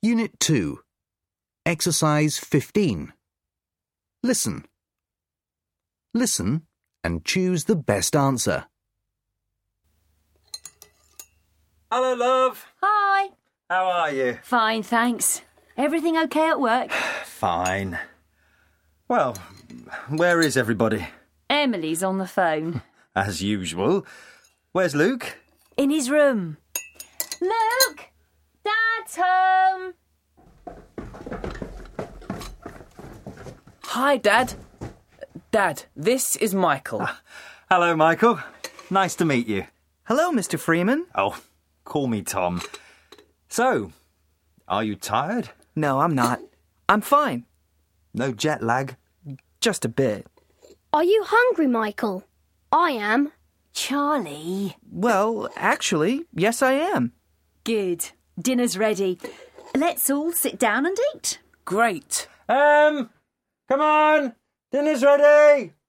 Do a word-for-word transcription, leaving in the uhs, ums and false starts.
Unit two. Exercise fifteen. Listen. Listen and choose the best answer. Hello, love. Hi. How are you? Fine, thanks. Everything okay at work? Fine. Well, where is everybody? Emily's on the phone. As usual. Where's Luke? In his room. Luke! Dad's home! Hi, Dad. Dad, this is Michael. Ah, hello, Michael. Nice to meet you. Hello, Mister Freeman. Oh, call me Tom. So, are you tired? No, I'm not. I'm fine. No jet lag? Just a bit. Are you hungry, Michael? I am. Charlie. Well, actually, yes I am. Good. Dinner's ready. Let's all sit down and eat. Great. Um, come on. Dinner's ready.